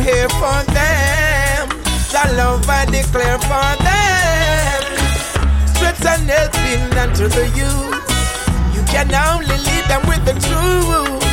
care for them. The love I declare for them. Threats and helping unto the youth. You can only lead them with the truth.